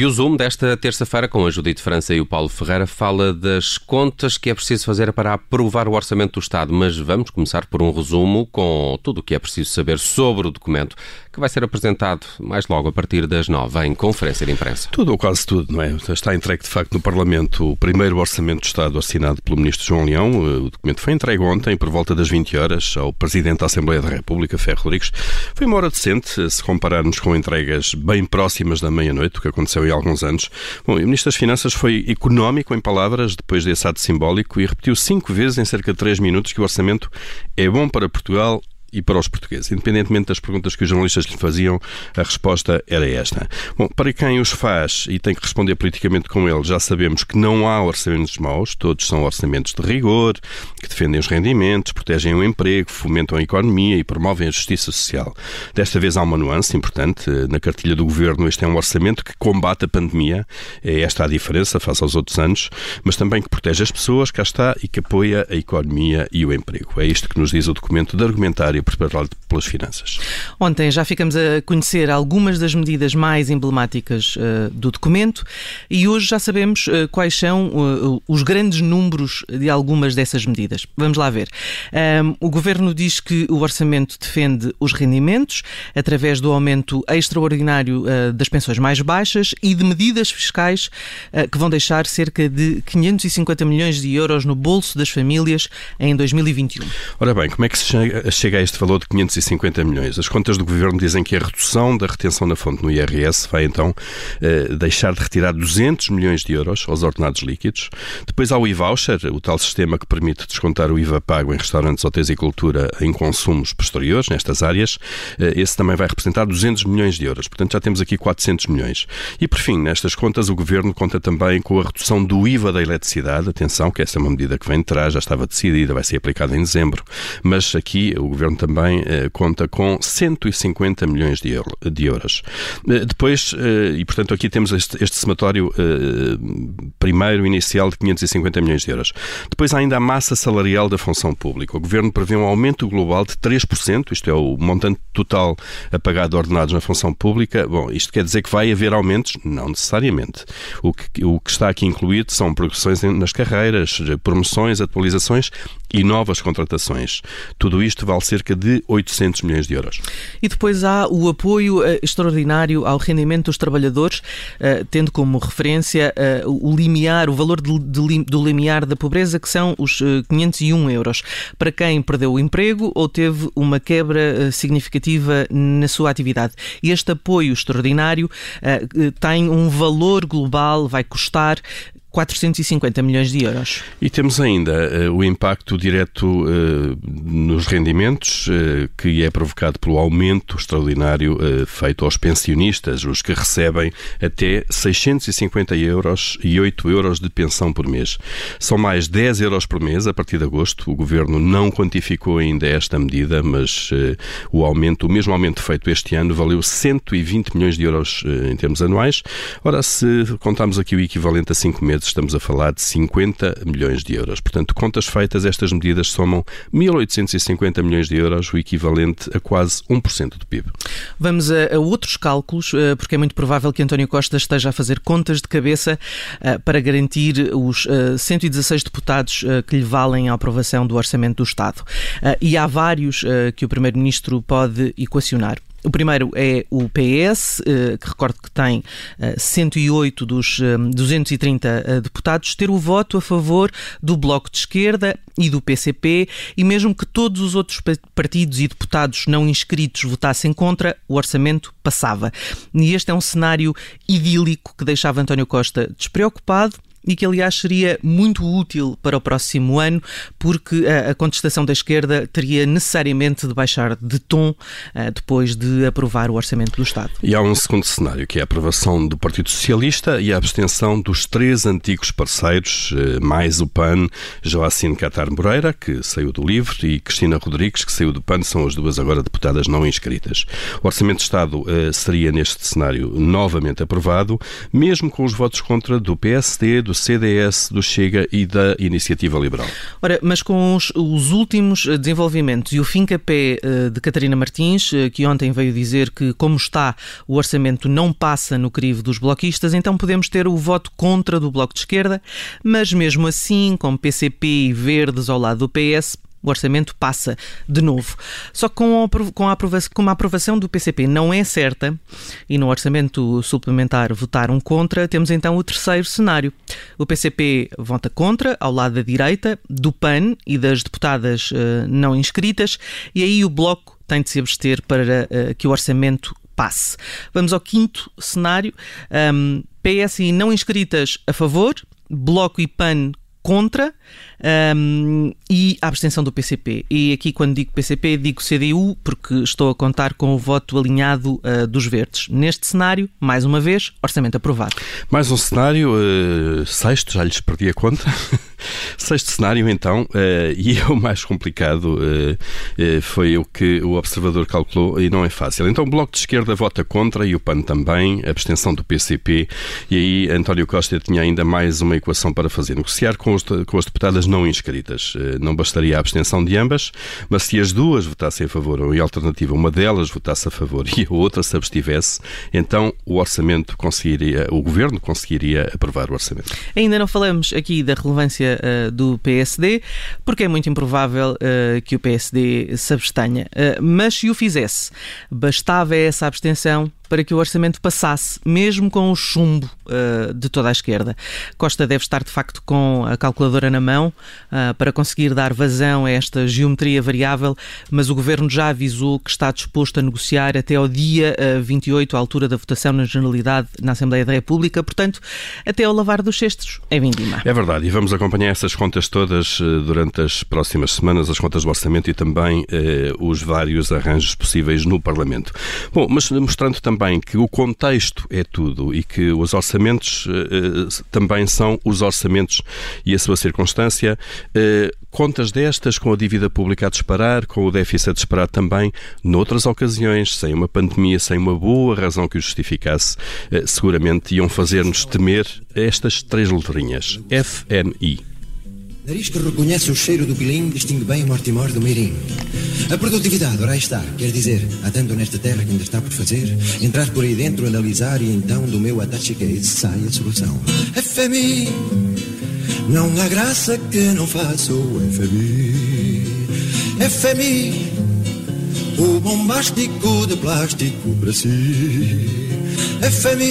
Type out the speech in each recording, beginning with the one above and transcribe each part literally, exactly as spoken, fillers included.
E o Zoom desta terça-feira, com a Judite França e o Paulo Ferreira, fala das contas que é preciso fazer para aprovar o Orçamento do Estado. Mas vamos começar por um resumo com tudo o que é preciso saber sobre o documento, que vai ser apresentado mais logo a partir das nove em conferência de imprensa. Tudo ou quase tudo, não é? Está entregue, de facto, no Parlamento o primeiro Orçamento do Estado assinado pelo Ministro João Leão. O documento foi entregue ontem, por volta das vinte horas, ao Presidente da Assembleia da República, Ferro Rodrigues. Foi uma hora decente, se compararmos com entregas bem próximas da meia-noite, o que aconteceu há alguns anos. Bom, o Ministro das Finanças foi económico em palavras, depois desse ato simbólico, e repetiu cinco vezes em cerca de três minutos que o orçamento é bom para Portugal e para os portugueses. Independentemente das perguntas que os jornalistas lhe faziam, a resposta era esta. Bom, para quem os faz e tem que responder politicamente com eles, já sabemos que não há orçamentos maus, todos são orçamentos de rigor, que defendem os rendimentos, protegem o emprego, fomentam a economia e promovem a justiça social. Desta vez há uma nuance importante. Na cartilha do Governo, este é um orçamento que combate a pandemia, é esta a diferença face aos outros anos, mas também que protege as pessoas, cá está, e que apoia a economia e o emprego. É isto que nos diz o documento de argumentário preparado pelas finanças. Ontem já ficamos a conhecer algumas das medidas mais emblemáticas uh, do documento e hoje já sabemos uh, quais são uh, os grandes números de algumas dessas medidas. Vamos lá ver. Um, o Governo diz que o orçamento defende os rendimentos através do aumento extraordinário uh, das pensões mais baixas e de medidas fiscais uh, que vão deixar cerca de quinhentos e cinquenta milhões de euros no bolso das famílias em dois mil e vinte e um. Ora bem, como é que se chega, chega a este valor de quinhentos e cinquenta milhões? As contas do Governo dizem que a redução da retenção na fonte no I R S vai então eh, deixar de retirar duzentos milhões de euros aos ordenados líquidos. Depois há o e-voucher, o tal sistema que permite descontar o I V A pago em restaurantes, hotéis e cultura em consumos posteriores nestas áreas. Eh, esse também vai representar duzentos milhões de euros. Portanto, já temos aqui quatrocentos milhões. E, por fim, nestas contas, o Governo conta também com a redução do I V A da eletricidade. Atenção, que essa é uma medida que vem de trás, já estava decidida, vai ser aplicada em dezembro. Mas aqui o Governo também eh, conta com cento e cinquenta milhões de, euro, de euros. Eh, depois, eh, e portanto aqui temos este, este somatório eh, primeiro inicial de quinhentos e cinquenta milhões de euros. Depois há ainda a massa salarial da função pública. O Governo prevê um aumento global de três por cento, isto é o montante total a pagar de ordenados na função pública. Bom, isto quer dizer que vai haver aumentos? Não necessariamente. O que, o que está aqui incluído são progressões nas carreiras, promoções, atualizações e novas contratações. Tudo isto vale cerca de oitocentos milhões de euros. E depois há o apoio uh, extraordinário ao rendimento dos trabalhadores, uh, tendo como referência uh, o limiar, o valor de, de, do limiar da pobreza, que são os uh, quinhentos e um euros, para quem perdeu o emprego ou teve uma quebra uh, significativa na sua atividade. Este apoio extraordinário uh, tem um valor global, vai custar quatrocentos e cinquenta milhões de euros. E temos ainda uh, o impacto direto uh, nos rendimentos, uh, que é provocado pelo aumento extraordinário uh, feito aos pensionistas, os que recebem até seiscentos e cinquenta euros e oito euros de pensão por mês. São mais dez euros por mês a partir de agosto. O Governo não quantificou ainda esta medida, mas uh, o aumento, o mesmo aumento feito este ano, valeu cento e vinte milhões de euros uh, em termos anuais. Ora, se contarmos aqui o equivalente a cinco meses, estamos a falar de cinquenta milhões de euros. Portanto, contas feitas, estas medidas somam mil oitocentos e cinquenta milhões de euros, o equivalente a quase um por cento do P I B. Vamos a, a outros cálculos, porque é muito provável que António Costa esteja a fazer contas de cabeça para garantir os cento e dezasseis deputados que lhe valem a aprovação do Orçamento do Estado. E há vários que o Primeiro-Ministro pode equacionar. O primeiro é o P S, que recordo que tem cento e oito dos duzentos e trinta deputados, ter o voto a favor do Bloco de Esquerda e do P C P, e mesmo que todos os outros partidos e deputados não inscritos votassem contra, o orçamento passava. E este é um cenário idílico que deixava António Costa despreocupado e que, aliás, seria muito útil para o próximo ano, porque a contestação da esquerda teria necessariamente de baixar de tom uh, depois de aprovar o Orçamento do Estado. E há um segundo cenário, que é a aprovação do Partido Socialista e a abstenção dos três antigos parceiros, mais o P A N, Joacine Catar Moreira, que saiu do LIVRE, e Cristina Rodrigues, que saiu do P A N, são as duas agora deputadas não inscritas. O Orçamento do Estado uh, seria, neste cenário, novamente aprovado, mesmo com os votos contra do P S D, do do C D S, do Chega e da Iniciativa Liberal. Ora, mas com os, os últimos desenvolvimentos e o fim-capé de Catarina Martins, que ontem veio dizer que, como está, o orçamento não passa no crivo dos bloquistas, então podemos ter o voto contra do Bloco de Esquerda, mas mesmo assim, com P C P e Verdes ao lado do P S, o orçamento passa de novo. Só que com a aprovação, como a aprovação do P C P não é certa e no orçamento suplementar votaram contra, temos então o terceiro cenário. O P C P vota contra, ao lado da direita, do P A N e das deputadas uh, não inscritas, e aí o Bloco tem de se abster para uh, que o orçamento passe. Vamos ao quinto cenário. Um, P S e não inscritas a favor, Bloco e P A N contra, um, e a abstenção do P C P. E aqui, quando digo P C P, digo C D U, porque estou a contar com o voto alinhado uh, dos verdes. Neste cenário, mais uma vez, orçamento aprovado. Mais um cenário, uh, sexto, já lhes perdi a conta. Sexto cenário, então, uh, e é o mais complicado, uh, uh, foi o que o observador calculou, e não é fácil. Então, o Bloco de Esquerda vota contra, e o P A N também, a abstenção do P C P, e aí António Costa tinha ainda mais uma equação para fazer. Negociar com, os, com as deputadas não inscritas. Uh, não bastaria a abstenção de ambas, mas se as duas votassem a favor, ou em alternativa, uma delas votasse a favor e a outra se abstivesse, então o orçamento conseguiria, o Governo conseguiria aprovar o orçamento. Ainda não falamos aqui da relevância Uh, do P S D, porque é muito improvável uh, que o P S D se abstenha. Uh, mas se o fizesse, bastava essa abstenção para que o orçamento passasse, mesmo com o chumbo uh, de toda a esquerda. Costa deve estar, de facto, com a calculadora na mão uh, para conseguir dar vazão a esta geometria variável, mas o Governo já avisou que está disposto a negociar até ao dia uh, vinte e oito, à altura da votação na Generalidade na Assembleia da República, portanto, até ao lavar dos cestos é vindima. É verdade, e vamos acompanhar essas contas todas uh, durante as próximas semanas, as contas do orçamento e também uh, os vários arranjos possíveis no Parlamento. Bom, mas mostrando também Também que o contexto é tudo e que os orçamentos uh, também são os orçamentos e a sua circunstância. Uh, contas destas com a dívida pública a disparar, com o déficit a disparar também, noutras ocasiões, sem uma pandemia, sem uma boa razão que o justificasse, uh, seguramente iam fazer-nos temer estas três letrinhas, F N I. Nariz que reconhece o cheiro do pilim, distingue bem o mortimor do meirim. A produtividade, ora aí está, quer dizer, há tanto nesta terra que ainda está por fazer, entrar por aí dentro, analisar e então do meu attaché case sai a solução. F M I, não há graça que não faça o F M I. F M I, o bombástico de plástico para si. F M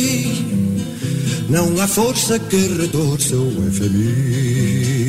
I, não há força que retorça o F M I.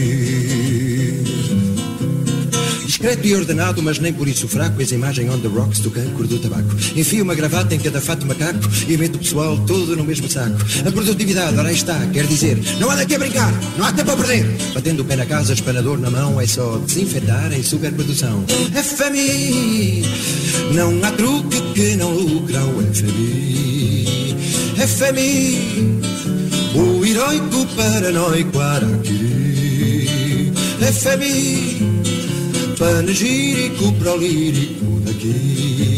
Discreto e ordenado, mas nem por isso fraco, eis a imagem on the rocks do cancro do tabaco. Enfio uma gravata em cada fato macaco e meto o pessoal todo no mesmo saco. A produtividade, ora aí está, quer dizer, não há daqui a brincar, não há tempo a perder. Batendo o pé na casa, espanador na mão, é só desinfetar em superprodução. F M I, não há truque que não lucra o F M I. F M I, o heroico paranoico araquiri. F M I, panegírico prolírico daqui.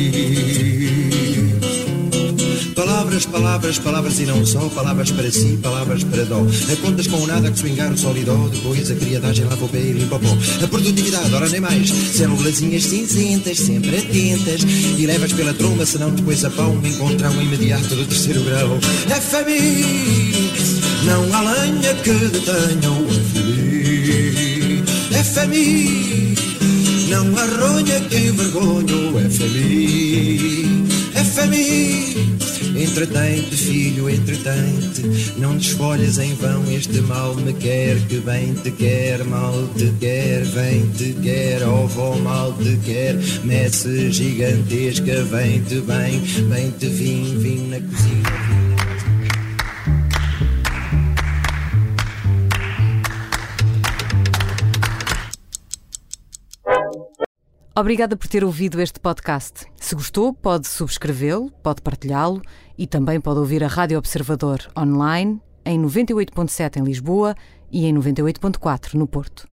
Palavras, palavras, palavras e não só, palavras para si, palavras para dó. A contas com nada que swingar o sol e dó, depois a criadagem lava o pé e limpa o pó. A produtividade, ora nem mais, célulazinhas cinzentas, sempre atentas, e levas pela tromba, senão depois a pão encontrar um imediato do terceiro grau. F M I, não há lenha que detenha o F M I. F M I, não há ronha que envergonha o F M I. F M I, entretente, filho, entretente, não desfolhes em vão, este mal me quer, que bem te quer, mal te quer, vem te quer, ovo mal te quer, messe gigantesca, vem te bem, bem te vim, vim na cozinha. Obrigada por ter ouvido este podcast. Se gostou, pode subscrevê-lo, pode partilhá-lo e também pode ouvir a Rádio Observador online em noventa e oito ponto sete em Lisboa e em noventa e oito ponto quatro no Porto.